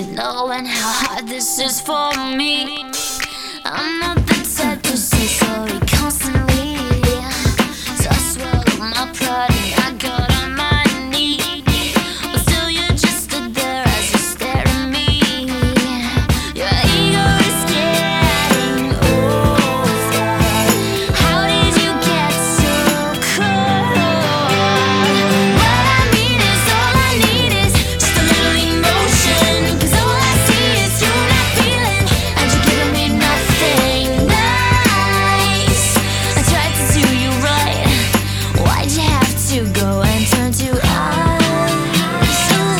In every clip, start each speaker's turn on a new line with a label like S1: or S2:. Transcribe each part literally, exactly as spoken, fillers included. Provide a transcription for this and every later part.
S1: knowing how hard this is for me. I'm not the type to say sorry constantly, so I swallow my pride and I got on my knees. But still you just stood there as you stared at me. Your ego is getting old. How did you get so cold? What I mean is all I need is just a little emotion, 'cause all I see is you not feeling, and you're giving me nothing nice. I tried to do you right. Why'd you have to go and turn to us?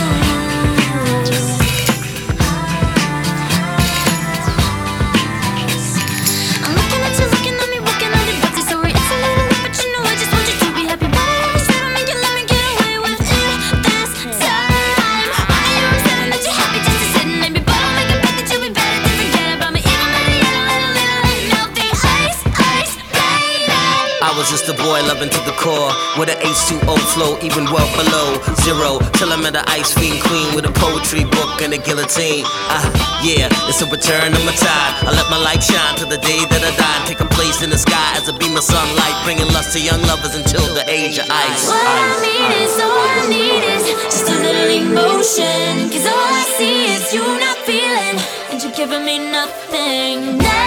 S1: I'm looking at you, looking at me, working on your body. Sorry, it's a little late, but you know I just want you to be happy. But I always try to make you let me get away with it this time. I know I'm saying that you're happy just to sit and maybe, but I'll make a bet that you'll be better to forget about me. Even when you get a little, little, little melty ice, ice, baby.
S2: I was just a boy loving to the core, with an H two O flow, even well below zero. Till I met an ice fiend queen with a poetry book and a guillotine. Ah, yeah, it's a return of my tide. I let my light shine till the day that I die, and take a place in the sky as a beam of sunlight, bringing lust to young lovers until the age of ice.
S1: What I mean is all I need is just a little emotion, 'cause all I see is you not feeling, and you're giving me nothing.